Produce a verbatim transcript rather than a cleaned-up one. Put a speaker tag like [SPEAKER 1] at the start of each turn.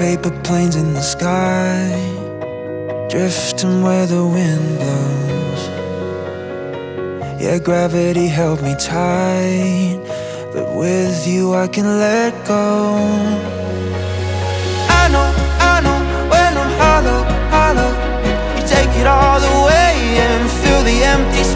[SPEAKER 1] paper planes in the sky, drifting where the wind blows. Yeah, gravity held me tight, but with you I can let go. I know, I know, when I'm hollow, hollow, you take it all away and fill the empty